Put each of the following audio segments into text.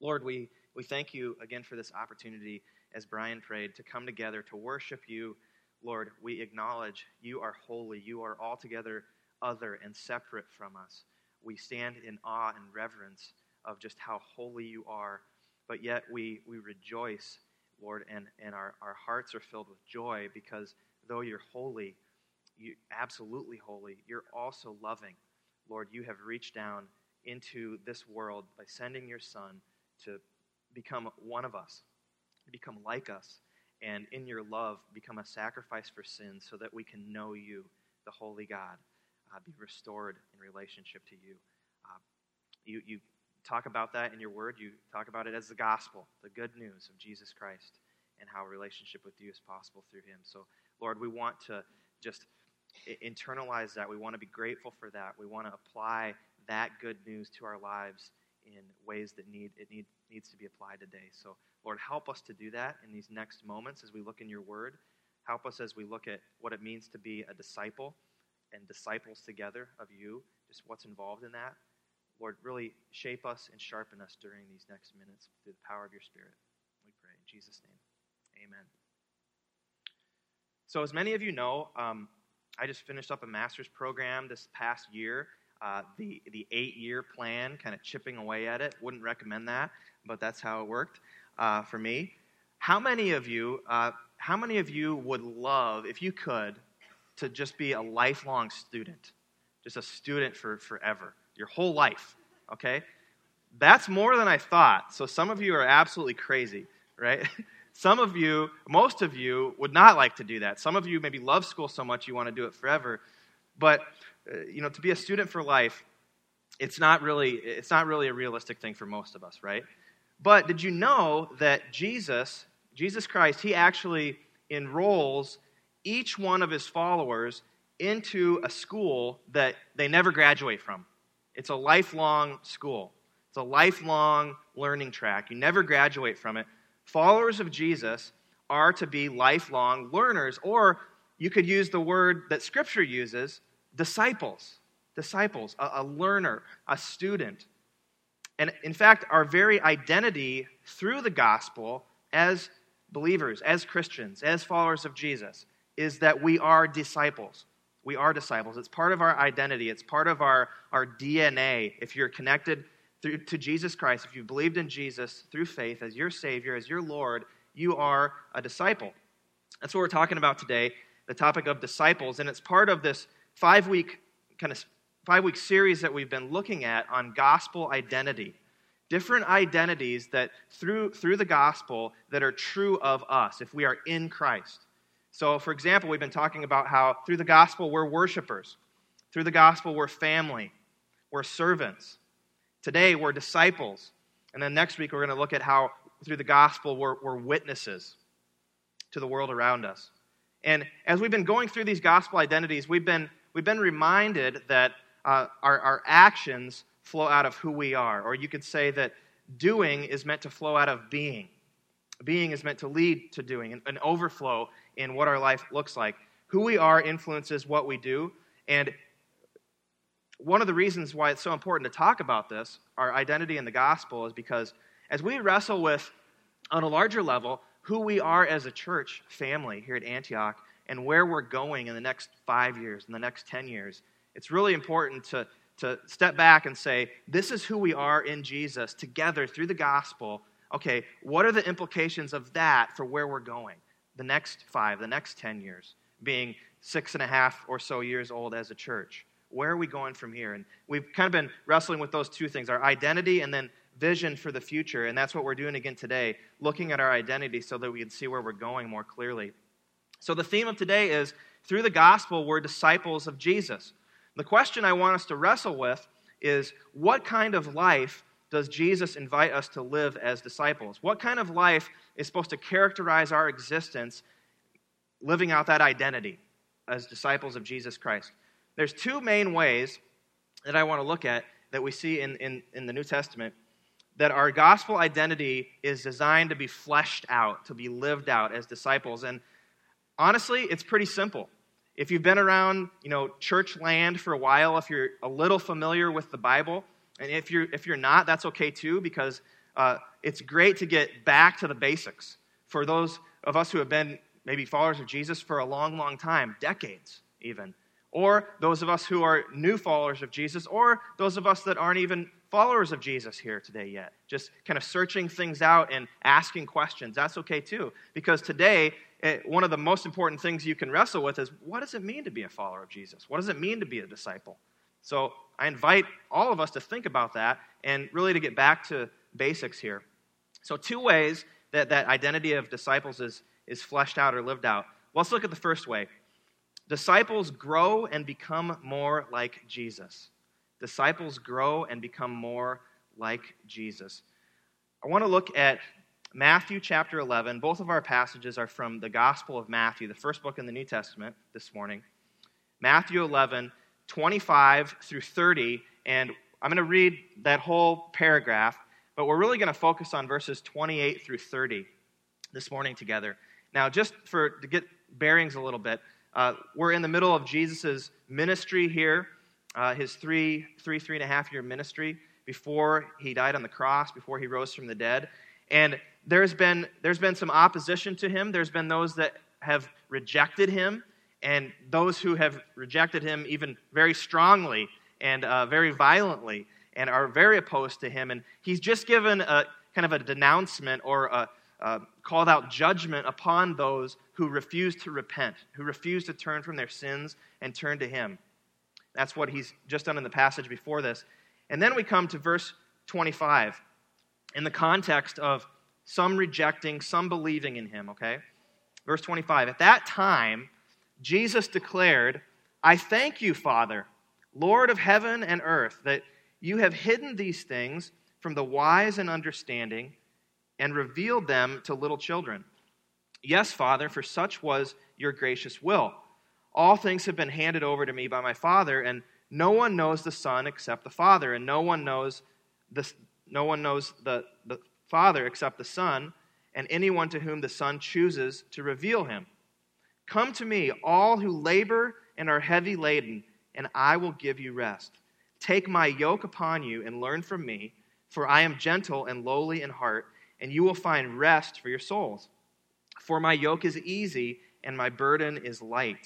Lord, we thank you again for this opportunity, as Brian prayed, to come together to worship you. Lord, we acknowledge you are holy. You are altogether other and separate from us. We stand in awe and reverence of just how holy you are, but yet we rejoice, Lord, and our hearts are filled with joy because though you're holy, you absolutely holy, you're also loving. Lord, you have reached down into this world by sending your Son to become one of us, to become like us, and in your love become a sacrifice for sin so that we can know you, the holy God, be restored in relationship to you. You talk about that in your word. You talk about it as the gospel, the good news of Jesus Christ, and how a relationship with you is possible through him. So, Lord, we want to just internalize that. We want to be grateful for that. We want to apply that good news to our lives in ways that needs to be applied today. So, Lord, help us to do that in these next moments as we look in your word. Help us as we look at what it means to be a disciple and disciples together of you, just what's involved in that. Lord, really shape us and sharpen us during these next minutes through the power of your Spirit. We pray in Jesus' name. Amen. So as many of you know, I just finished up a master's program this past year, the 8-year plan, kind of chipping away at it. Wouldn't recommend that, but that's how it worked for me. How many of you would love, if you could, to just be a lifelong student, just a student for forever, your whole life, okay? That's more than I thought. So some of you are absolutely crazy, right? Some of you, most of you, would not like to do that. Some of you maybe love school so much you want to do it forever. But, to be a student for life, it's not really a realistic thing for most of us, right? But did you know that Jesus Christ, he actually enrolls each one of his followers into a school that they never graduate from. It's a lifelong school. It's a lifelong learning track. You never graduate from it. Followers of Jesus are to be lifelong learners, or you could use the word that Scripture uses, disciples. Disciples, a learner, a student. And in fact, our very identity through the gospel as believers, as Christians, as followers of Jesus, is that we are disciples. We are disciples. It's part of our identity. It's part of our DNA. If you're connected to Jesus Christ, if you believed in Jesus through faith as your Savior, as your Lord, you are a disciple. That's what we're talking about today, the topic of disciples. And it's part of this 5-week series that we've been looking at on gospel identity. Different identities that through the gospel that are true of us if we are in Christ. So, for example, we've been talking about how through the gospel we're worshipers. Through the gospel we're family. We're servants. Today we're disciples. And then next week we're going to look at how through the gospel we're witnesses to the world around us. And as we've been going through these gospel identities, we've been reminded that our actions flow out of who we are. Or you could say that doing is meant to flow out of being. Being is meant to lead to doing, an overflow in what our life looks like. Who we are influences what we do. And one of the reasons why it's so important to talk about this, our identity in the gospel, is because as we wrestle with, on a larger level, who we are as a church family here at Antioch and where we're going in the next 5 years, in the next 10 years, it's really important to step back and say, this is who we are in Jesus together through the gospel. Okay, what are the implications of that for where we're going the next 5, the next 10 years, being 6.5 or so years old as a church? Where are we going from here? And we've kind of been wrestling with those two things, our identity and then vision for the future. And that's what we're doing again today, looking at our identity so that we can see where we're going more clearly. So the theme of today is, through the gospel, we're disciples of Jesus. The question I want us to wrestle with is, what kind of life does Jesus invite us to live as disciples? What kind of life is supposed to characterize our existence, living out that identity as disciples of Jesus Christ? There's two main ways that I want to look at that we see in the New Testament that our gospel identity is designed to be fleshed out, to be lived out as disciples. And honestly, it's pretty simple. If you've been around, church land for a while, if you're a little familiar with the Bible, and if you're not, that's okay too, because it's great to get back to the basics. For those of us who have been maybe followers of Jesus for a long, long time, decades even, or those of us who are new followers of Jesus, or those of us that aren't even followers of Jesus here today yet, just kind of searching things out and asking questions. That's okay too, because today, one of the most important things you can wrestle with is, what does it mean to be a follower of Jesus? What does it mean to be a disciple? So I invite all of us to think about that and really to get back to basics here. So 2 ways that identity of disciples is fleshed out or lived out. Let's look at the first way. Disciples grow and become more like Jesus. Disciples grow and become more like Jesus. I want to look at Matthew chapter 11. Both of our passages are from the Gospel of Matthew, the first book in the New Testament this morning. Matthew 11, 25 through 30, and I'm going to read that whole paragraph, but we're really going to focus on verses 28 through 30 this morning together. Now, just to get bearings a little bit, we're in the middle of Jesus' ministry here, his three and a half year ministry before he died on the cross, before he rose from the dead. And there's been some opposition to him. There's been those that have rejected him, and those who have rejected him even very strongly and very violently and are very opposed to him. And he's just given a kind of a denouncement or a called out judgment upon those who refuse to repent, who refuse to turn from their sins and turn to him. That's what he's just done in the passage before this. And then we come to verse 25 in the context of some rejecting, some believing in him, okay? Verse 25, at that time, Jesus declared, I thank you, Father, Lord of heaven and earth, that you have hidden these things from the wise and understanding and revealed them to little children. Yes, Father, for such was your gracious will. All things have been handed over to me by my Father, and no one knows the Son except the Father, and no one knows the Father except the Son, and anyone to whom the Son chooses to reveal him. Come to me, all who labor and are heavy laden, and I will give you rest. Take my yoke upon you and learn from me, for I am gentle and lowly in heart, and you will find rest for your souls. For my yoke is easy and my burden is light.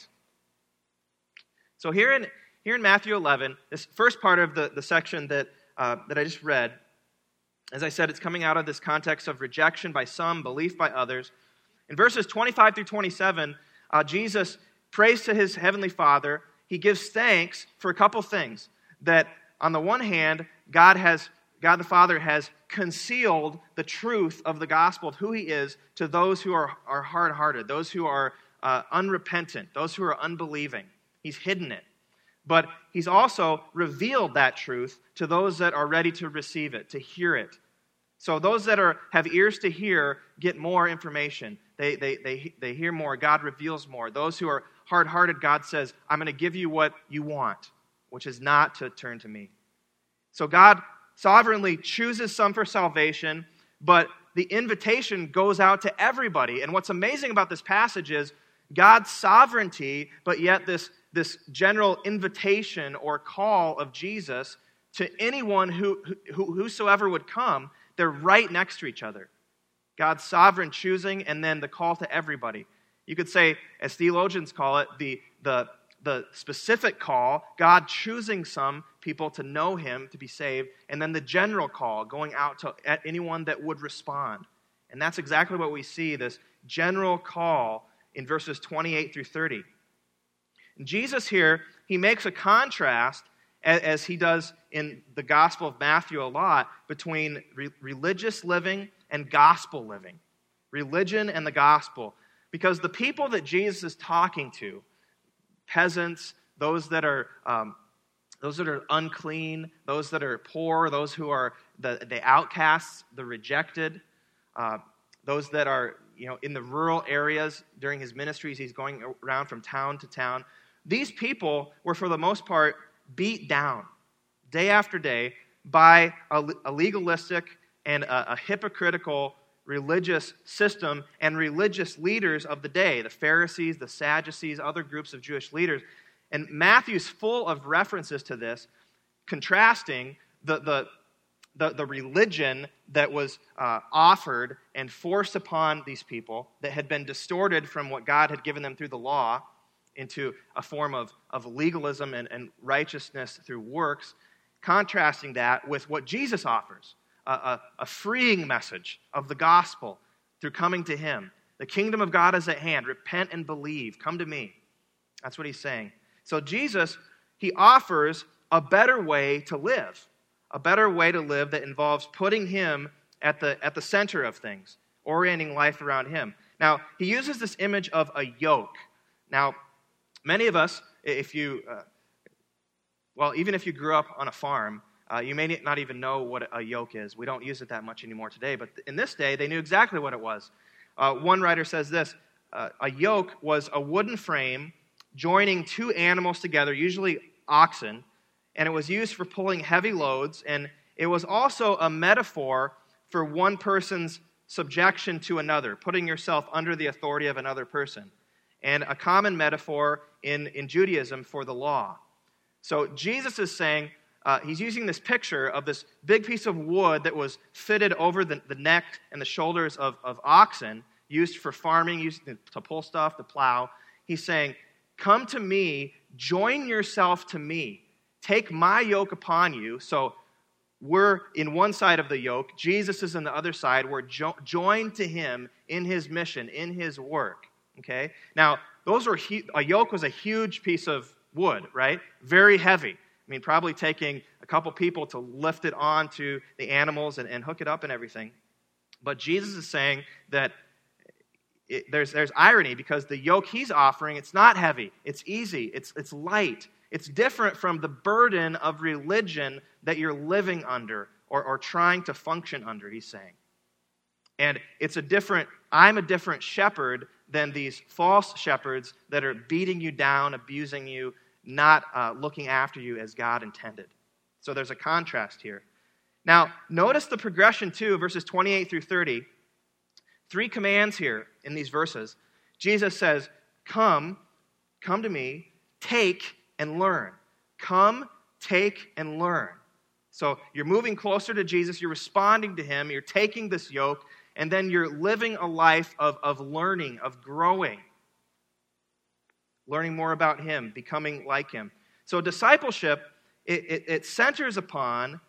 So here in Matthew 11, this first part of the section that I just read, as I said, it's coming out of this context of rejection by some, belief by others. In verses 25 through 27, Jesus prays to his heavenly Father. He gives thanks for a couple things. That on the one hand, God the Father has concealed the truth of the gospel of who he is to those who are hard-hearted, those who are unrepentant, those who are unbelieving. He's hidden it. But he's also revealed that truth to those that are ready to receive it, to hear it. So those that have ears to hear get more information. They hear more. God reveals more. Those who are hard-hearted, God says, I'm going to give you what you want, which is not to turn to me. So God sovereignly chooses some for salvation, but the invitation goes out to everybody. And what's amazing about this passage is God's sovereignty, but yet this general invitation or call of Jesus to anyone whosoever would come, they're right next to each other. God's sovereign choosing, and then the call to everybody. You could say, as theologians call it, the specific call, God choosing some people to know him, to be saved, and then the general call going out to at anyone that would respond. And that's exactly what we see, this general call in verses 28 through 30. And Jesus here, he makes a contrast, as he does in the Gospel of Matthew a lot, between religious living and gospel living. Religion and the gospel. Because the people that Jesus is talking to, peasants, those that are unclean, those that are poor, those who are the outcasts, the rejected, those that are in the rural areas during his ministries, he's going around from town to town. These people were, for the most part, beat down day after day by a legalistic and a hypocritical religious system and religious leaders of the day, the Pharisees, the Sadducees, other groups of Jewish leaders. And Matthew's full of references to this, contrasting the the religion that was offered and forced upon these people that had been distorted from what God had given them through the law into a form of legalism and righteousness through works, contrasting that with what Jesus offers, a freeing message of the gospel through coming to him. The kingdom of God is at hand. Repent and believe. Come to me. That's what he's saying. So Jesus, he offers a better way to live. A better way to live that involves putting him at the center of things, orienting life around him. Now, he uses this image of a yoke. Now, many of us, even if you grew up on a farm, you may not even know what a yoke is. We don't use it that much anymore today, but in this day, they knew exactly what it was. One writer says this, a yoke was a wooden frame joining two animals together, usually oxen, and it was used for pulling heavy loads, and it was also a metaphor for one person's subjection to another, putting yourself under the authority of another person, and a common metaphor in Judaism for the law. So Jesus is saying, he's using this picture of this big piece of wood that was fitted over the neck and the shoulders of oxen, used for farming, used to pull stuff, to plow. He's saying, come to me, join yourself to me. Take my yoke upon you. So we're in one side of the yoke. Jesus is in the other side. We're joined to him in his mission, in his work. Okay? Now, a yoke was a huge piece of wood, right? Very heavy. I mean, probably taking a couple people to lift it onto the animals and hook it up and everything. But Jesus is saying that there's irony, because the yoke he's offering, it's not heavy. It's easy. It's light. It's different from the burden of religion that you're living under or trying to function under, he's saying. And I'm a different shepherd than these false shepherds that are beating you down, abusing you, not looking after you as God intended. So there's a contrast here. Now, notice the progression too, verses 28 through 30. 3 commands here in these verses. Jesus says, come to me, take and learn. Come, take, and learn. So you're moving closer to Jesus, you're responding to him, you're taking this yoke, and then you're living a life of learning, of growing. Learning more about him, becoming like him. So discipleship, it centers upon,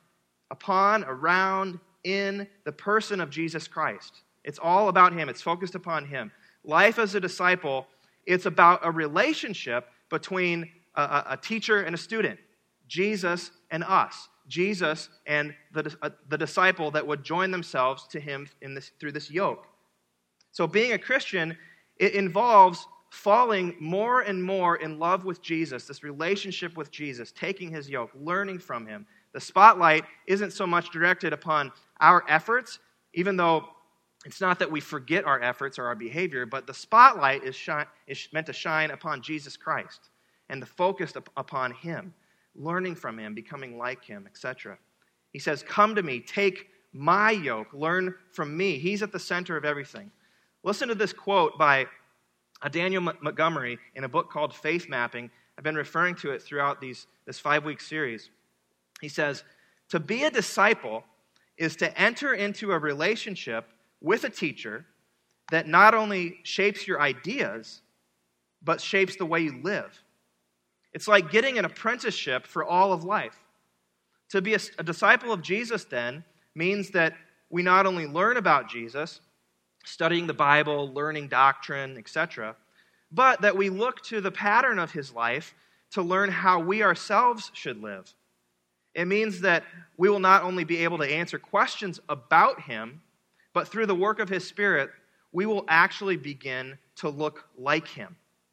around, in the person of Jesus Christ. It's all about him. It's focused upon him. Life as a disciple, it's about a relationship between a teacher and a student, Jesus and us, Jesus and the disciple that would join themselves to him through this yoke. So being a Christian, it involves falling more and more in love with Jesus, this relationship with Jesus, taking his yoke, learning from him. The spotlight isn't so much directed upon our efforts, even though it's not that we forget our efforts or our behavior, but the spotlight is meant to shine upon Jesus Christ and the focus upon him, learning from him, becoming like him, etc. He says, come to me, take my yoke, learn from me. He's at the center of everything. Listen to this quote by Daniel Montgomery in a book called Faith Mapping. I've been referring to it throughout this 5-week series. He says, to be a disciple is to enter into a relationship with a teacher that not only shapes your ideas, but shapes the way you live. It's like getting an apprenticeship for all of life. To be a disciple of Jesus, then, means that we not only learn about Jesus, studying the Bible, learning doctrine, etc., but that we look to the pattern of his life to learn how we ourselves should live. It means that we will not only be able to answer questions about him, but through the work of his Spirit, we will actually begin to look like him.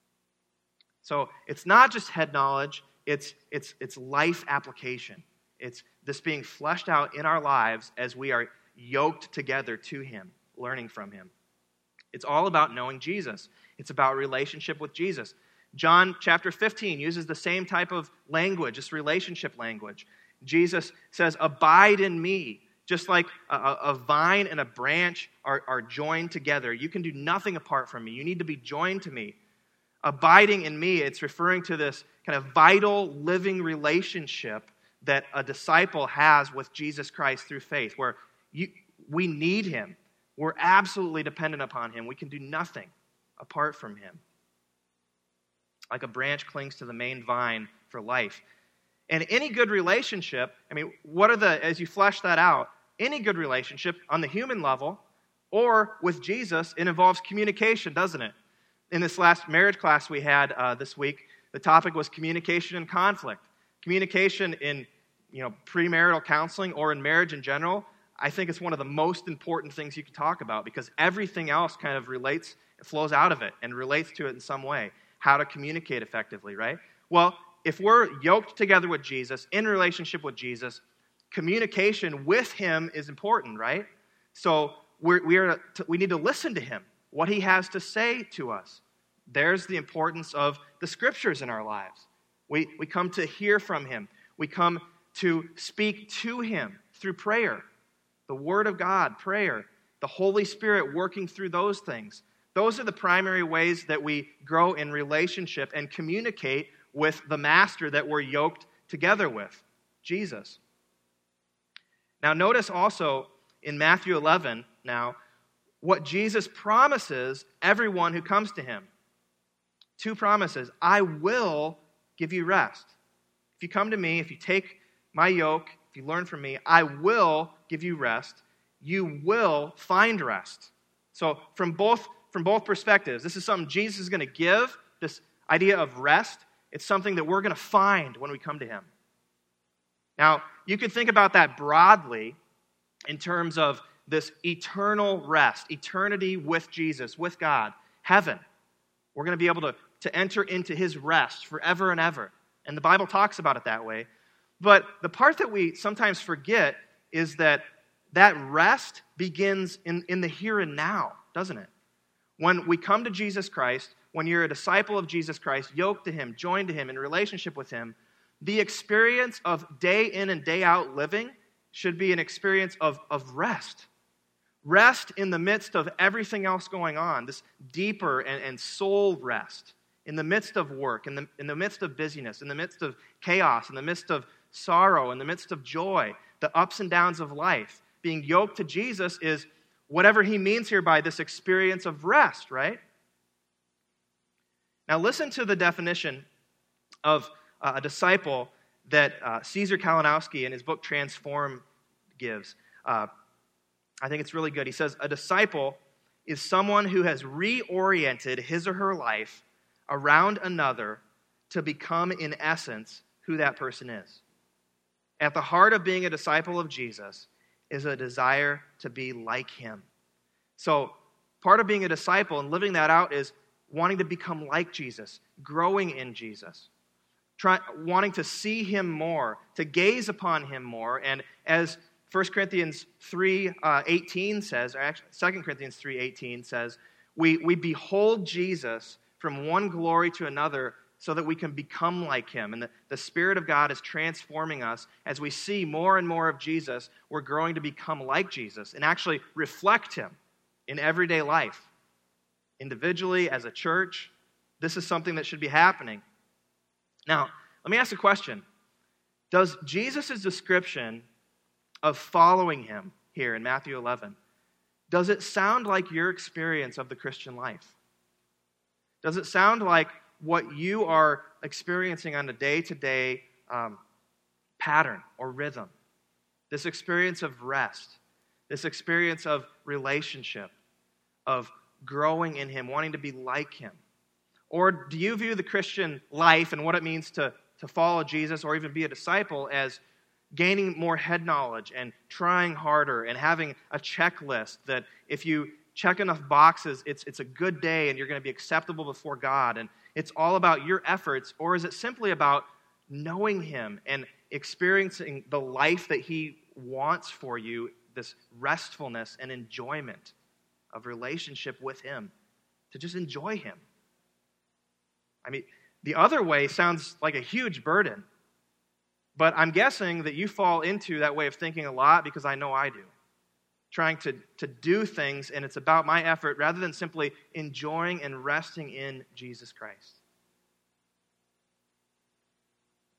So it's not just head knowledge, it's life application. It's this being fleshed out in our lives as we are yoked together to him, learning from him. It's all about knowing Jesus. It's about relationship with Jesus. John chapter 15 uses the same type of language, this relationship language. Jesus says, abide in me. Just like a vine and a branch are joined together. You can do nothing apart from me. You need to be joined to me. Abiding in me, it's referring to this kind of vital living relationship that a disciple has with Jesus Christ through faith, where we need him. We're absolutely dependent upon him. We can do nothing apart from him. Like a branch clings to the main vine for life. And any good relationship, as you flesh that out, any good relationship on the human level or with Jesus, it involves communication, doesn't it? In this last marriage class we had this week, the topic was communication and conflict. Communication in premarital counseling or in marriage in general, I think it's one of the most important things you can talk about because everything else kind of flows out of it and relates to it in some way. How to communicate effectively, right? Well, if we're yoked together with Jesus, in relationship with Jesus, communication with him is important, right? So we need to listen to him, what he has to say to us. There's the importance of the scriptures in our lives. We come to hear from him. We come to speak to him through prayer. The Word of God, prayer, the Holy Spirit working through those things. Those are the primary ways that we grow in relationship and communicate with the Master that we're yoked together with, Jesus. Now notice also in Matthew 11 now, what Jesus promises everyone who comes to him. 2 promises. I will give you rest. If you come to me, if you take my yoke, if you learn from me, I will give you rest. You will find rest. So from both perspectives, this is something Jesus is going to give, this idea of rest. It's something that we're going to find when we come to him. Now, you could think about that broadly in terms of this eternal rest, eternity with Jesus, with God, heaven. We're going to be able to enter into his rest forever and ever. And the Bible talks about it that way. But the part that we sometimes forget is that rest begins in the here and now, doesn't it? When we come to Jesus Christ, when you're a disciple of Jesus Christ, yoked to him, joined to him, in relationship with him, the experience of day in and day out living should be an experience of rest. Rest in the midst of everything else going on, this deeper and soul rest, in the midst of work, in the midst of busyness, in the midst of chaos, in the midst of sorrow, in the midst of joy, the ups and downs of life. Being yoked to Jesus is whatever he means here by this experience of rest, right? Now listen to the definition of a disciple that Caesar Kalinowski in his book Transform gives. I think it's really good. He says, a disciple is someone who has reoriented his or her life around another to become, in essence, who that person is. At the heart of being a disciple of Jesus is a desire to be like him. So part of being a disciple and living that out is wanting to become like Jesus, growing in Jesus, wanting to see him more, to gaze upon him more. And as 1 Corinthians 3:18 says, or actually 2 Corinthians 3:18 says, we behold Jesus from one glory to another so that we can become like him. And the Spirit of God is transforming us. As we see more and more of Jesus, we're growing to become like Jesus and actually reflect him in everyday life. Individually, as a church, this is something that should be happening. Now, let me ask a question. Does Jesus' description of following him here in Matthew 11, does it sound like your experience of the Christian life? Does it sound like what you are experiencing on a day-to-day pattern or rhythm? This experience of rest, this experience of relationship, of growing in him, wanting to be like him? Or do you view the Christian life and what it means to follow Jesus or even be a disciple as gaining more head knowledge and trying harder and having a checklist that if you check enough boxes, it's a good day and you're going to be acceptable before God, and it's all about your efforts? Or is it simply about knowing him and experiencing the life that he wants for you, this restfulness and enjoyment of relationship with him, to just enjoy him? I mean, the other way sounds like a huge burden, but I'm guessing that you fall into that way of thinking a lot because I know I do. Trying to do things, and it's about my effort rather than simply enjoying and resting in Jesus Christ.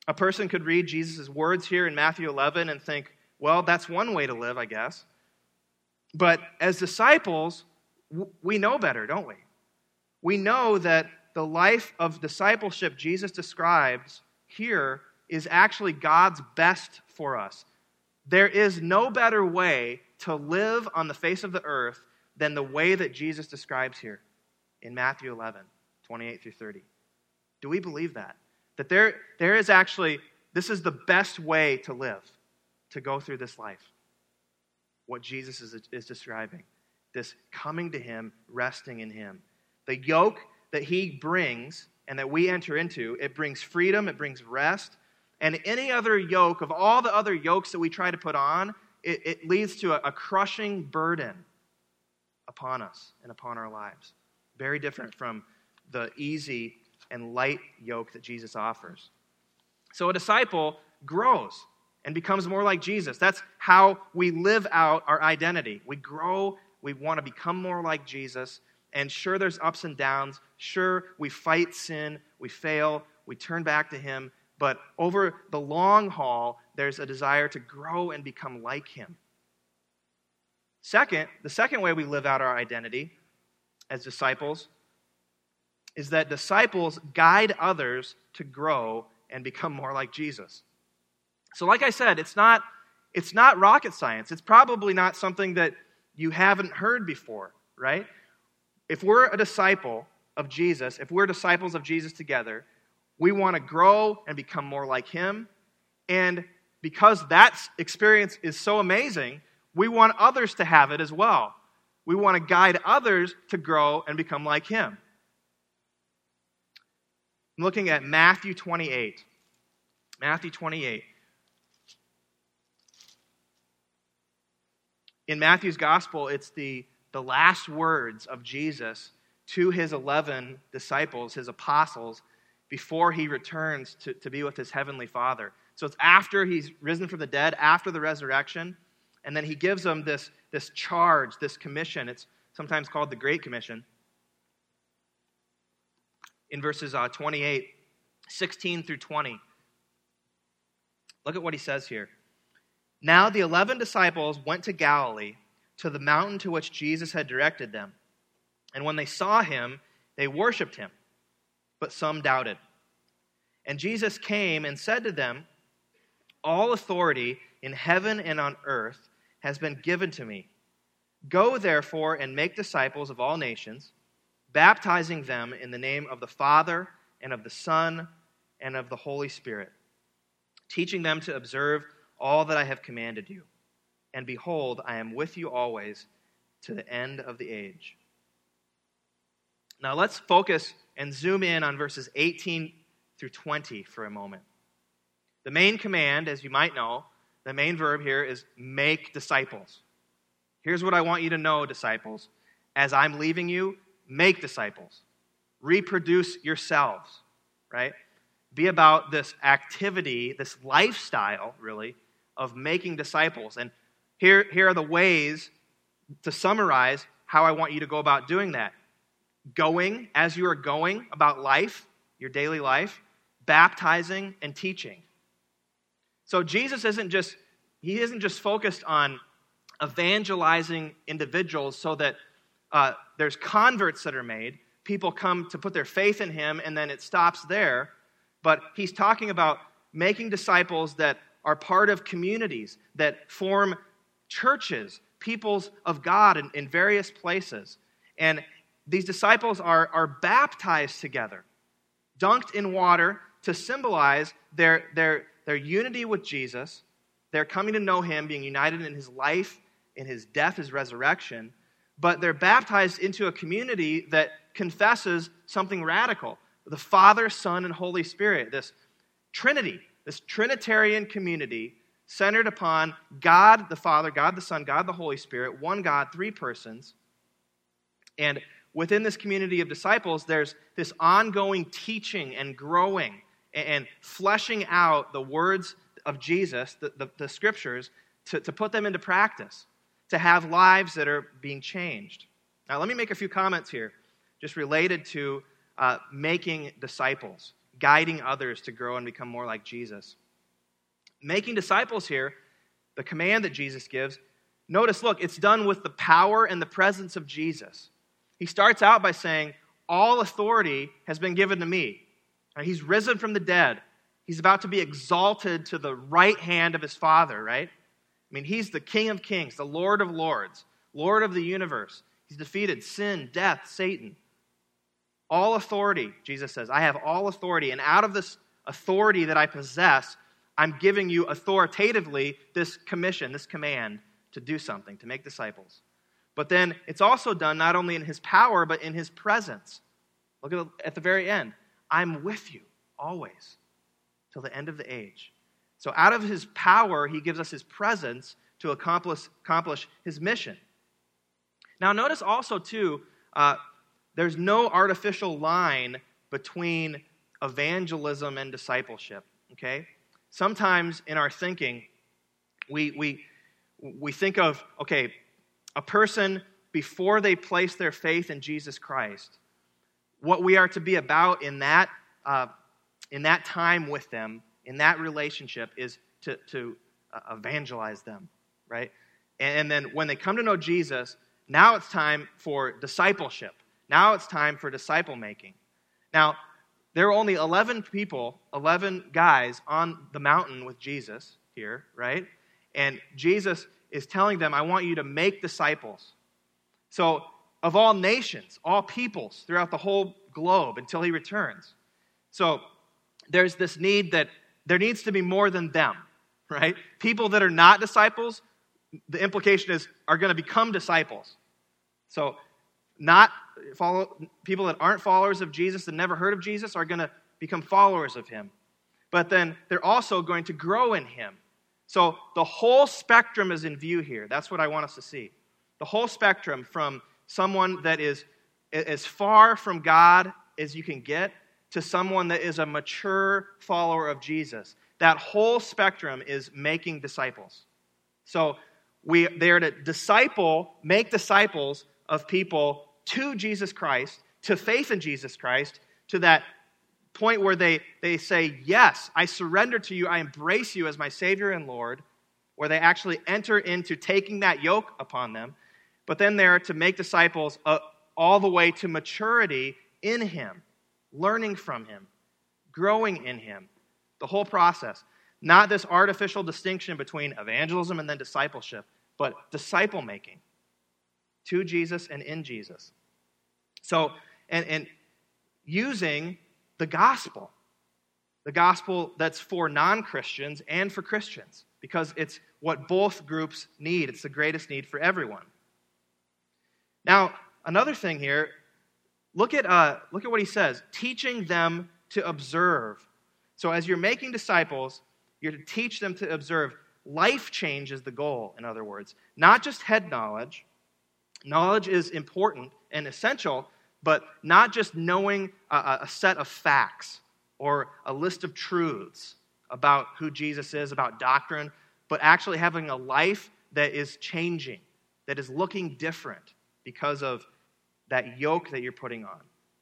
A person could read Jesus' words here in Matthew 11 and think, well, that's one way to live, I guess. But as disciples, we know better, don't we? We know that the life of discipleship Jesus describes here is actually God's best for us. There is no better way to live on the face of the earth than the way that Jesus describes here in Matthew 11, 28 through 30. Do we believe that? That there is actually, this is the best way to live, to go through this life. What Jesus is describing. This coming to him, resting in him. The yoke that he brings and that we enter into, it brings freedom, it brings rest. And any other yoke, of all the other yokes that we try to put on, it leads to a crushing burden upon us and upon our lives. Very different from the easy and light yoke that Jesus offers. So a disciple grows and becomes more like Jesus. That's how we live out our identity. We grow, we want to become more like Jesus, and sure, there's ups and downs. Sure, we fight sin, we fail, we turn back to him, but over the long haul, there's a desire to grow and become like him. Second, the second way we live out our identity as disciples is that disciples guide others to grow and become more like Jesus. So like I said, it's not rocket science. It's probably not something that you haven't heard before, right? If we're a disciple of Jesus, if we're disciples of Jesus together, we want to grow and become more like him. And because that experience is so amazing, we want others to have it as well. We want to guide others to grow and become like him. I'm looking at Matthew 28. Matthew 28. In Matthew's gospel, it's the last words of Jesus to his 11 disciples, his apostles, before he returns to be with his heavenly Father. So it's after he's risen from the dead, after the resurrection, and then he gives them this charge, this commission. It's sometimes called the Great Commission. In verses 28, 16 through 20. Look at what he says here. Now the 11 disciples went to Galilee, to the mountain to which Jesus had directed them. And when they saw him, they worshipped him, but some doubted. And Jesus came and said to them, all authority in heaven and on earth has been given to me. Go therefore and make disciples of all nations, baptizing them in the name of the Father and of the Son and of the Holy Spirit, teaching them to observe all that I have commanded you. And behold, I am with you always to the end of the age. Now let's focus and zoom in on verses 18 through 20 for a moment. The main command, as you might know, the main verb here is make disciples. Here's what I want you to know, disciples. As I'm leaving you, make disciples. Reproduce yourselves, right? Be about this activity, this lifestyle, really, of making disciples. And here are the ways to summarize how I want you to go about doing that. Going, as you are going about life, your daily life, baptizing and teaching. So Jesus isn't just focused on evangelizing individuals so that there's converts that are made. People come to put their faith in him and then it stops there. But he's talking about making disciples that are part of communities, that form churches, peoples of God in various places. And these disciples are baptized together, dunked in water to symbolize their unity with Jesus, their coming to know him, being united in his life, in his death, his resurrection. But they're baptized into a community that confesses something radical. The Father, Son, and Holy Spirit, this Trinity, this Trinitarian community centered upon God the Father, God the Son, God the Holy Spirit, one God, three persons. And within this community of disciples, there's this ongoing teaching and growing and fleshing out the words of Jesus, the scriptures, to put them into practice, to have lives that are being changed. Now, let me make a few comments here, just related to making disciples, guiding others to grow and become more like Jesus. Making disciples here, the command that Jesus gives, notice, look, it's done with the power and the presence of Jesus. He starts out by saying, all authority has been given to me. He's risen from the dead. He's about to be exalted to the right hand of his Father, right? I mean, he's the King of kings, the Lord of lords, Lord of the universe. He's defeated sin, death, Satan. All authority, Jesus says, I have all authority. And out of this authority that I possess, I'm giving you authoritatively this commission, this command to do something, to make disciples. But then it's also done not only in his power, but in his presence. Look at the very end. I'm with you always till the end of the age. So out of his power, he gives us his presence to accomplish his mission. Now notice also, too, there's no artificial line between evangelism and discipleship, okay? Sometimes in our thinking, we think of, okay, a person before they place their faith in Jesus Christ, what we are to be about in that time with them, in that relationship, is to evangelize them, right? And then when they come to know Jesus, now it's time for discipleship. Now it's time for disciple making. Now, there were only 11 people, 11 guys on the mountain with Jesus here, right? And Jesus is telling them, I want you to make disciples. So, of all nations, all peoples throughout the whole globe until he returns. So, there's this need that there needs to be more than them, right? People that are not disciples, the implication is, are going to become disciples. So, people that aren't followers of Jesus and never heard of Jesus are going to become followers of him. But then they're also going to grow in him. So the whole spectrum is in view here. That's what I want us to see. The whole spectrum, from someone that is as far from God as you can get to someone that is a mature follower of Jesus. That whole spectrum is making disciples. So they are to make disciples of people to Jesus Christ, to faith in Jesus Christ, to that point where they say, yes, I surrender to you, I embrace you as my Savior and Lord, where they actually enter into taking that yoke upon them. But then they're to make disciples all the way to maturity in him, learning from him, growing in him, the whole process. Not this artificial distinction between evangelism and then discipleship, but disciple making to Jesus and in Jesus. So, and using the gospel that's for non-Christians and for Christians, because it's what both groups need. It's the greatest need for everyone. Now, another thing here, look at what he says, teaching them to observe. So as you're making disciples, you're to teach them to observe. Life change is the goal, in other words. Not just head knowledge. Knowledge is important and essential, but not just knowing a set of facts or a list of truths about who Jesus is, about doctrine, but actually having a life that is changing, that is looking different because of that yoke that you're putting on.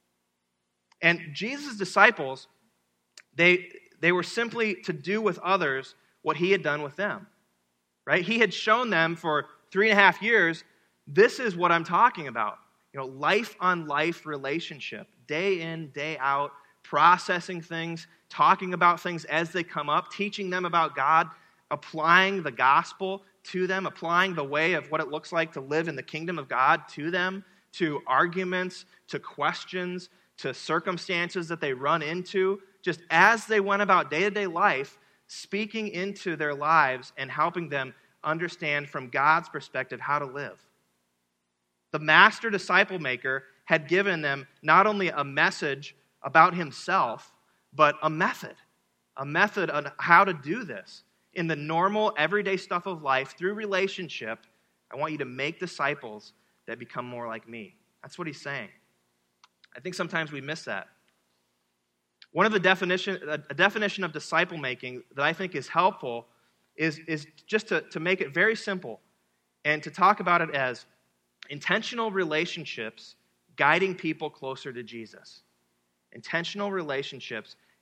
And Jesus' disciples, they were simply to do with others what he had done with them, right? He had shown them for 3.5 years, this is what I'm talking about. Life-on-life relationship, day in, day out, processing things, talking about things as they come up, teaching them about God, applying the gospel to them, applying the way of what it looks like to live in the kingdom of God to them, to arguments, to questions, to circumstances that they run into, just as they went about day-to-day life, speaking into their lives and helping them understand from God's perspective how to live. The master disciple maker had given them not only a message about himself, but a method on how to do this. In the normal, everyday stuff of life, through relationship, I want you to make disciples that become more like me. That's what he's saying. I think sometimes we miss that. One of the definition of disciple making that I think is helpful is just to make it very simple and to talk about it as intentional relationships guiding people closer to Jesus. Intentional relationships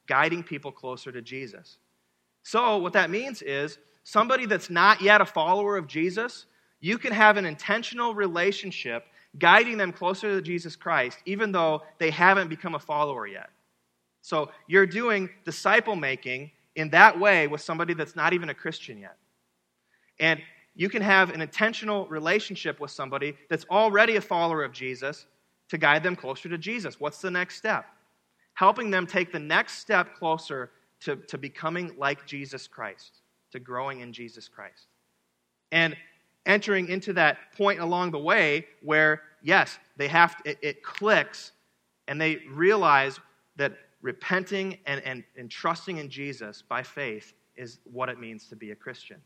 guiding people closer to Jesus. So what that means is somebody that's not yet a follower of Jesus, you can have an intentional relationship guiding them closer to Jesus Christ, even though they haven't become a follower yet. So you're doing disciple making in that way with somebody that's not even a Christian yet. And you can have an intentional relationship with somebody that's already a follower of Jesus to guide them closer to Jesus. What's the next step? Helping them take the next step closer to becoming like Jesus Christ, to growing in Jesus Christ. And entering into that point along the way where, yes, it clicks, and they realize that repenting and trusting in Jesus by faith is what it means to be a Christian.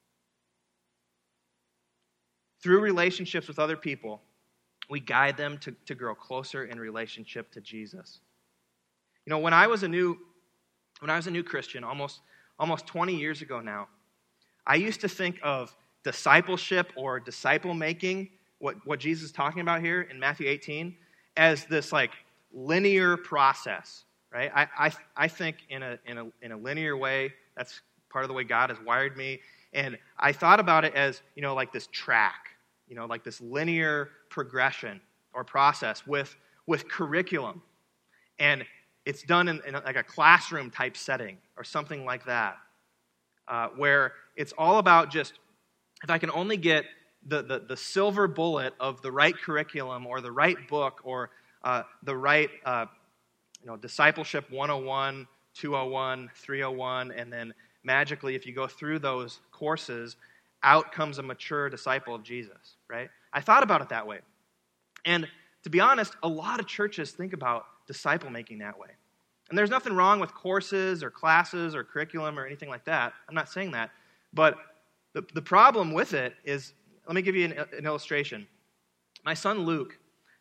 Through relationships with other people, we guide them to grow closer in relationship to Jesus. You know, when I was a new Christian, almost 20 years ago now, I used to think of discipleship or disciple making, what Jesus is talking about here in Matthew 18, as this like linear process, right? I think in a linear way. That's part of the way God has wired me. And I thought about it as, like this track, like this linear progression or process with curriculum. And it's done in like a classroom type setting or something like that, where it's all about just, if I can only get the silver bullet of the right curriculum or the right book or the right discipleship 101, 201, 301, and then magically, if you go through those courses, out comes a mature disciple of Jesus, right? I thought about it that way. And to be honest, a lot of churches think about disciple making that way. And there's nothing wrong with courses or classes or curriculum or anything like that. I'm not saying that. But the problem with it is, let me give you an illustration. My son Luke,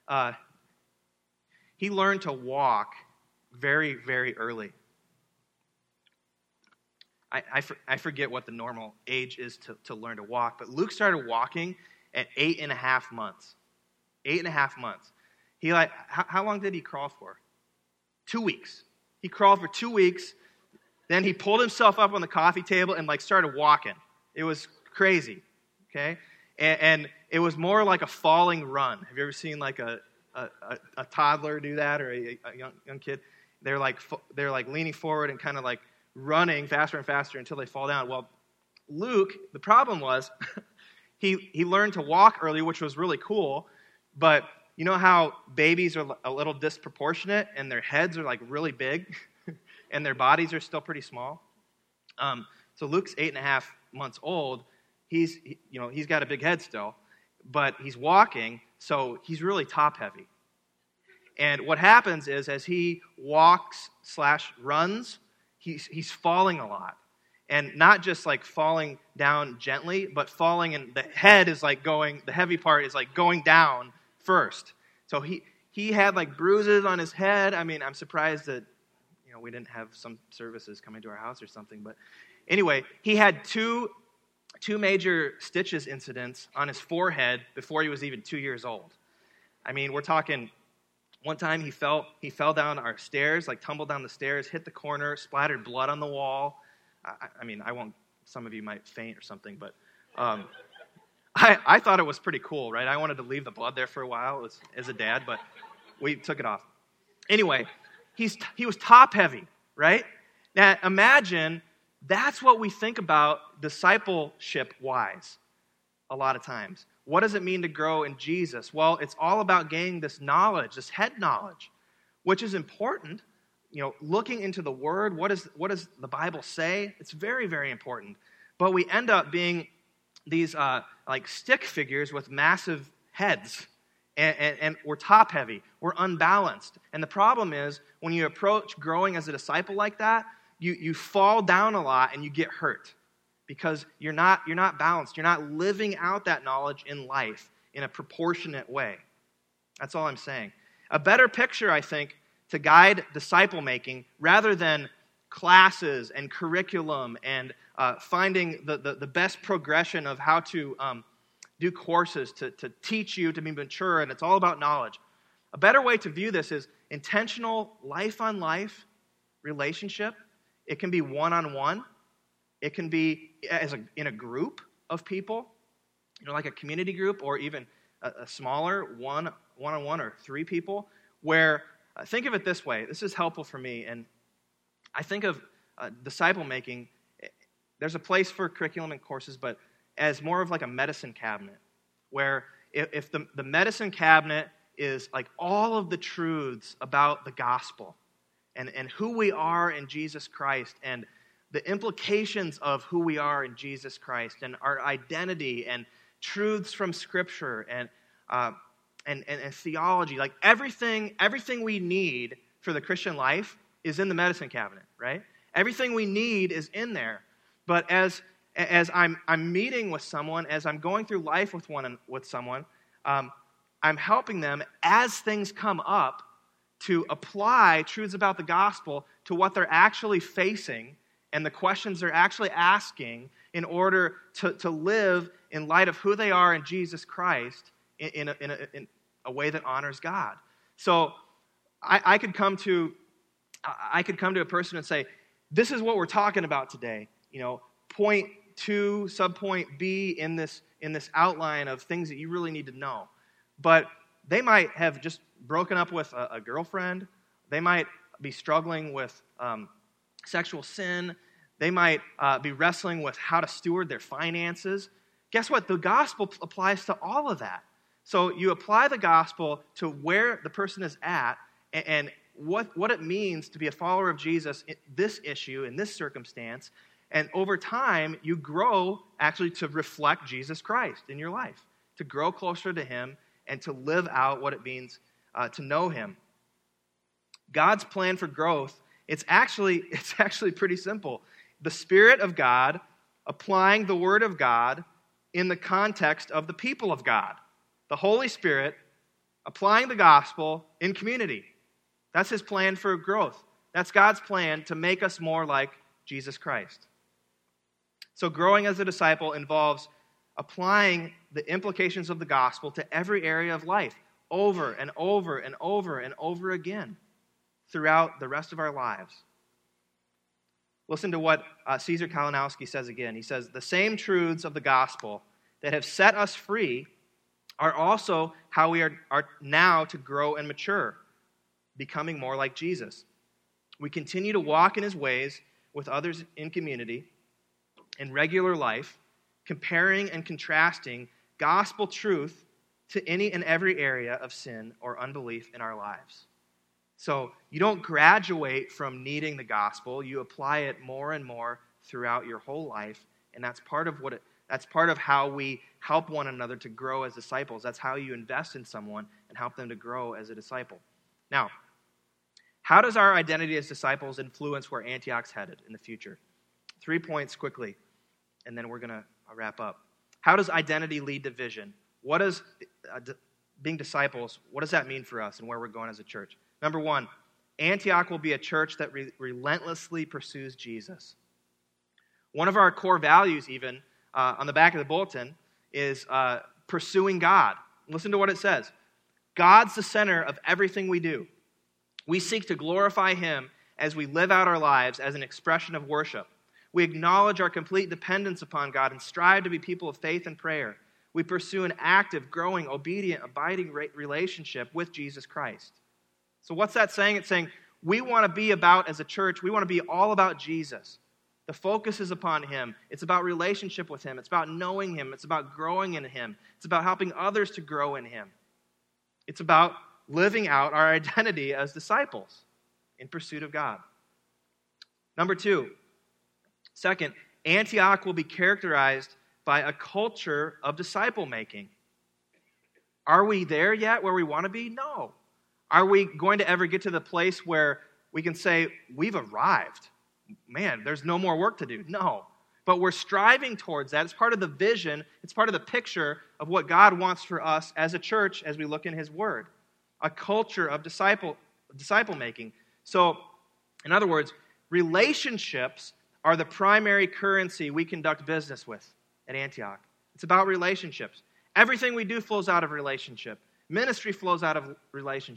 he learned to walk very, very early. I forget what the normal age is to learn to walk, but Luke started walking at 8.5 months. 8.5 months. How long did he crawl for? 2 weeks. He crawled for 2 weeks. Then he pulled himself up on the coffee table and started walking. It was crazy, okay? And it was more like a falling run. Have you ever seen a toddler do that, or a young kid? They're like leaning forward and kind of running faster and faster until they fall down. Well, Luke, the problem was he learned to walk early, which was really cool, but you know how babies are a little disproportionate and their heads are really big and their bodies are still pretty small? So Luke's 8.5 months old. He's got a big head still, but he's walking, so he's really top heavy. And what happens is, as he walks/runs, he's falling a lot. And not just falling down gently, but falling, and the head is the heavy part is going down first. So he had bruises on his head. I mean, I'm surprised that we didn't have some services coming to our house or something. But anyway, he had two major stitches incidents on his forehead before he was even 2 years old. I mean, we're talking, one time he fell down our stairs, tumbled down the stairs, hit the corner, splattered blood on the wall. I mean, I won't, some of you might faint or something, but I thought it was pretty cool, right? I wanted to leave the blood there for a while as a dad, but we took it off. Anyway, he was top heavy, right? Now imagine that's what we think about discipleship-wise a lot of times. What does it mean to grow in Jesus? Well, it's all about gaining this knowledge, this head knowledge, which is important. Looking into the Word, what does the Bible say? It's very, very important. But we end up being these stick figures with massive heads, and we're top heavy. We're unbalanced. And the problem is, when you approach growing as a disciple like that, you fall down a lot and you get hurt because you're not balanced. You're not living out that knowledge in life in a proportionate way. That's all I'm saying. A better picture, I think, to guide disciple making, rather than classes and curriculum and finding the best progression of how to do courses to teach you to be mature, and it's all about knowledge. A better way to view this is intentional life-on-life relationship. It can be one-on-one. It can be in a group of people, like a community group, or even a smaller one-on-one or 3 people, where, think of it this way. This is helpful for me, and I think of disciple making. There's a place for curriculum and courses, but as more of like a medicine cabinet, where if the medicine cabinet is like all of the truths about the gospel and who we are in Jesus Christ and the implications of who we are in Jesus Christ and our identity and truths from Scripture and theology, like everything we need for the Christian life is in the medicine cabinet, right? Everything we need is in there. But as I'm meeting with someone, as I'm going through life with someone, I'm helping them as things come up to apply truths about the gospel to what they're actually facing and the questions they're actually asking in order to live in light of who they are in Jesus Christ in a way that honors God. So I could come to a person and say, this is what we're talking about today. Point 2, subpoint B in this outline of things that you really need to know. But they might have just broken up with a girlfriend. They might be struggling with sexual sin. They might be wrestling with how to steward their finances. Guess what? The gospel applies to all of that. So you apply the gospel to where the person is at and what it means to be a follower of Jesus in this issue, in this circumstance. And over time, you grow actually to reflect Jesus Christ in your life, to grow closer to Him and to live out what it means to know Him. God's plan for growth, it's actually pretty simple. The Spirit of God applying the Word of God in the context of the people of God. The Holy Spirit applying the gospel in community. That's His plan for growth. That's God's plan to make us more like Jesus Christ. So growing as a disciple involves applying the implications of the gospel to every area of life over and over and over and over again throughout the rest of our lives. Listen to what Caesar Kalinowski says again. He says, the same truths of the gospel that have set us free are also how we are now to grow and mature, becoming more like Jesus. We continue to walk in His ways with others in community, in regular life, comparing and contrasting gospel truth to any and every area of sin or unbelief in our lives. So you don't graduate from needing the gospel. You apply it more and more throughout your whole life, and that's part of how we help one another to grow as disciples. That's how you invest in someone and help them to grow as a disciple. Now, how does our identity as disciples influence where Antioch's headed in the future? 3 points quickly, and then we're going to wrap up. How does identity lead to vision? What does being disciples, what does that mean for us and where we're going as a church? Number 1, Antioch will be a church that relentlessly pursues Jesus. One of our core values, even on the back of the bulletin, is pursuing God. Listen to what it says. God's the center of everything we do. We seek to glorify Him as we live out our lives as an expression of worship. We acknowledge our complete dependence upon God and strive to be people of faith and prayer. We pursue an active, growing, obedient, abiding relationship with Jesus Christ. So what's that saying? It's saying we want to be about, as a church, we want to be all about Jesus. The focus is upon Him. It's about relationship with Him. It's about knowing Him. It's about growing in Him. It's about helping others to grow in Him. It's about living out our identity as disciples in pursuit of God. Number 2, second, Antioch will be characterized by a culture of disciple making. Are we there yet where we want to be? No. Are we going to ever get to the place where we can say, we've arrived? Man, there's no more work to do. No. But we're striving towards that. It's part of the vision. It's part of the picture of what God wants for us as a church as we look in His Word. A culture of disciple making. So, in other words, relationships are the primary currency we conduct business with at Antioch. It's about relationships. Everything we do flows out of relationship. Ministry flows out of relationship.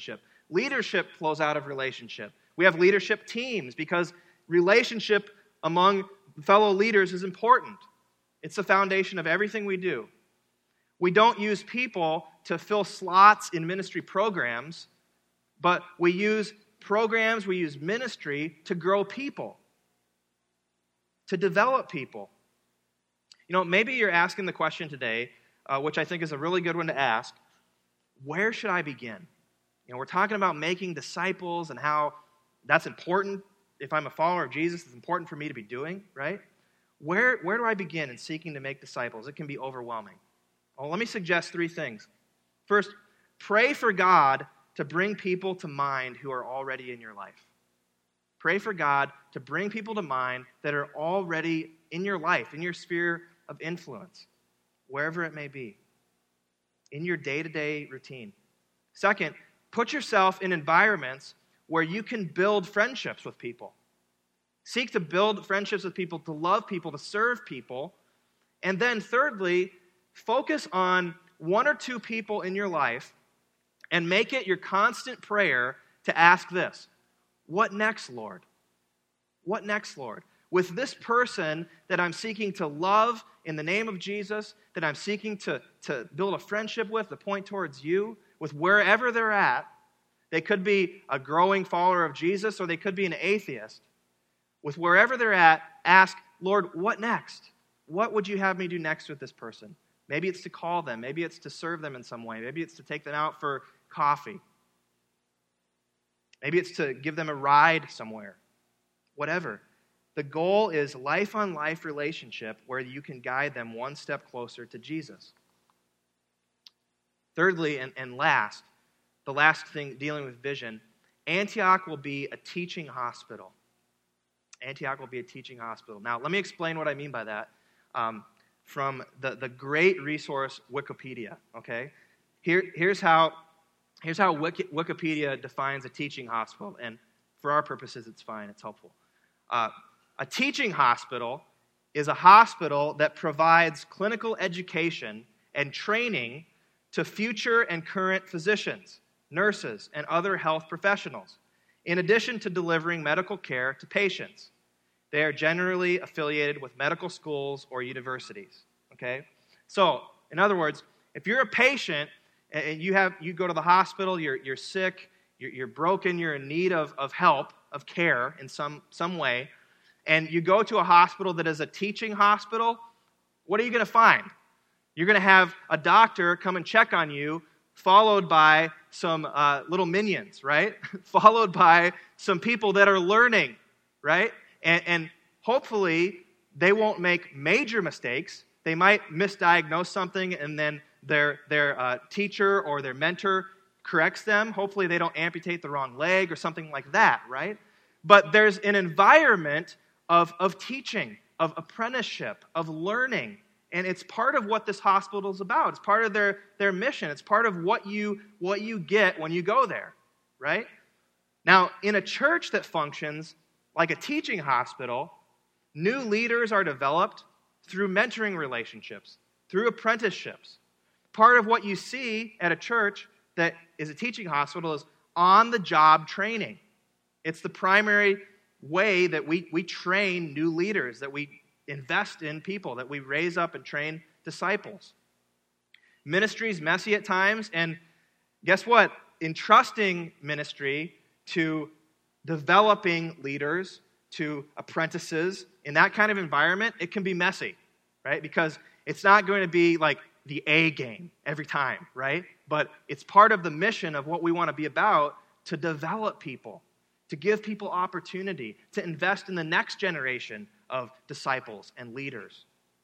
Leadership flows out of relationship. We have leadership teams because relationship among fellow leaders is important. It's the foundation of everything we do. We don't use people to fill slots in ministry programs, but we use programs, we use ministry to grow people, to develop people. Maybe you're asking the question today, which I think is a really good one to ask, where should I begin? We're talking about making disciples and how that's important. If I'm a follower of Jesus, it's important for me to be doing, right? Where do I begin in seeking to make disciples? It can be overwhelming. Well, let me suggest 3 things. First, pray for God to bring people to mind who are already in your life. Pray for God to bring people to mind that are already in your life, in your sphere of influence, wherever it may be, in your day-to-day routine. Second, put yourself in environments where you can build friendships with people. Seek to build friendships with people, to love people, to serve people. And then thirdly, focus on 1 or 2 people in your life and make it your constant prayer to ask this: what next, Lord? What next, Lord? With this person that I'm seeking to love in the name of Jesus, that I'm seeking to build a friendship with, to point towards you, with wherever they're at, they could be a growing follower of Jesus or they could be an atheist. With wherever they're at, ask, Lord, what next? What would you have me do next with this person? Maybe it's to call them. Maybe it's to serve them in some way. Maybe it's to take them out for coffee. Maybe it's to give them a ride somewhere. Whatever. The goal is life-on-life relationship where you can guide them one step closer to Jesus. Thirdly, and last, the last thing dealing with vision, Antioch will be a teaching hospital. Antioch will be a teaching hospital. Now, let me explain what I mean by that from the great resource Wikipedia, okay? Here's how Wikipedia defines a teaching hospital, and for our purposes, it's fine, it's helpful. A teaching hospital is a hospital that provides clinical education and training to future and current physicians, nurses, and other health professionals, in addition to delivering medical care to patients. They are generally affiliated with medical schools or universities, okay? So, in other words, if you're a patient and you go to the hospital, you're sick, you're broken, you're in need of help, of care in some way, and you go to a hospital that is a teaching hospital, what are you going to find? You're going to have a doctor come and check on you, followed by some little minions, right? Followed by some people that are learning, right? And hopefully they won't make major mistakes. They might misdiagnose something and then their teacher or their mentor corrects them. Hopefully they don't amputate the wrong leg or something like that, right? But there's an environment of teaching, of apprenticeship, of learning. And it's part of what this hospital is about. It's part of their mission. It's part of what you get when you go there, right? Now, in a church that functions like a teaching hospital, new leaders are developed through mentoring relationships, through apprenticeships. Part of what you see at a church that is a teaching hospital is on-the-job training. It's the primary way that we train new leaders, that we invest in people, that we raise up and train disciples. Ministry is messy at times, and guess what? Entrusting ministry to developing leaders, to apprentices, in that kind of environment, it can be messy, right? Because it's not going to be like the A game every time, right? But it's part of the mission of what we want to be about, to develop people, to give people opportunity, to invest in the next generation of disciples and leaders.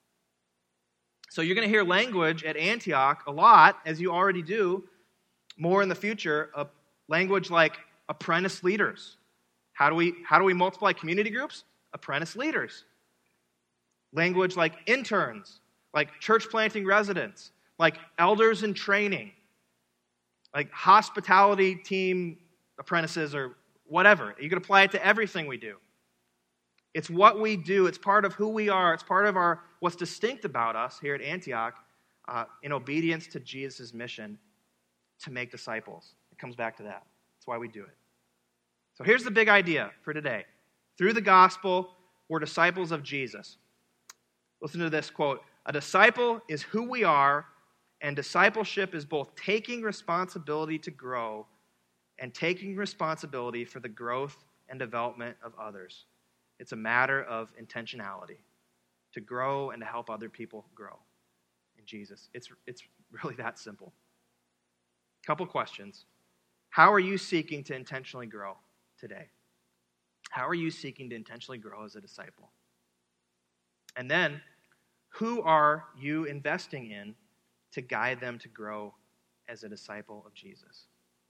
So you're going to hear language at Antioch a lot, as you already do, more in the future, of language like apprentice leaders. How do we multiply community groups? Apprentice leaders. Language like interns, like church planting residents, like elders in training, like hospitality team apprentices or whatever. You can apply it to everything we do. It's what we do. It's part of who we are. It's part of what's distinct about us here at Antioch in obedience to Jesus' mission to make disciples. It comes back to that. That's why we do it. So here's the big idea for today. Through the gospel, we're disciples of Jesus. Listen to this quote. A disciple is who we are, and discipleship is both taking responsibility to grow and taking responsibility for the growth and development of others. It's a matter of intentionality, to grow and to help other people grow in Jesus. It's really that simple. Couple questions. How are you seeking to intentionally grow today? How are you seeking to intentionally grow as a disciple? And then, who are you investing in to guide them to grow as a disciple of Jesus?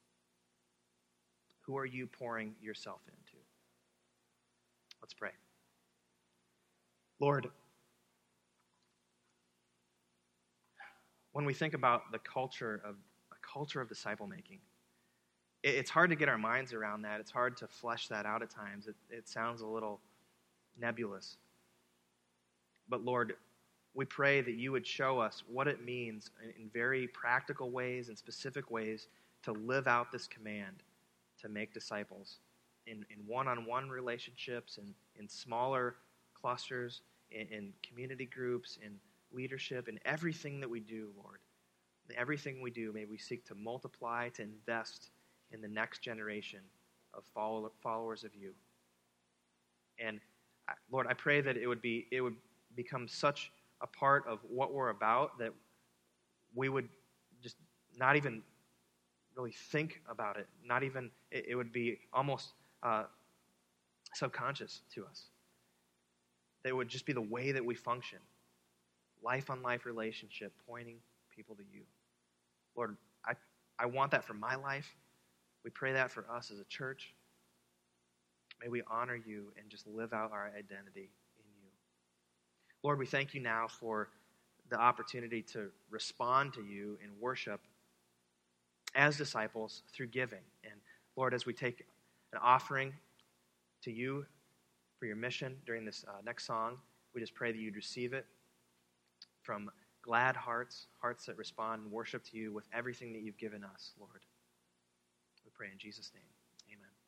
Who are you pouring yourself into? Let's pray. Lord, when we think about a culture of disciple making, it's hard to get our minds around that. It's hard to flesh that out at times. It sounds a little nebulous. But Lord, we pray that you would show us what it means in very practical ways and specific ways to live out this command to make disciples in one-on-one relationships, in smaller clusters, in community groups, in leadership, in everything that we do, Lord. In everything we do, may we seek to multiply, to invest in the next generation of followers of you. And Lord, I pray that it would become such a part of what we're about that we would just not even really think about it. Not even, it would be almost subconscious to us. That it would just be the way that we function. Life-on-life relationship, pointing people to you. Lord, I want that for my life. We pray that for us as a church. May we honor you and just live out our identity in you. Lord, we thank you now for the opportunity to respond to you in worship as disciples through giving. And Lord, as we take an offering to you for your mission during this next song, we just pray that you'd receive it from glad hearts, hearts that respond and worship to you with everything that you've given us, Lord. We pray in Jesus' name. Amen.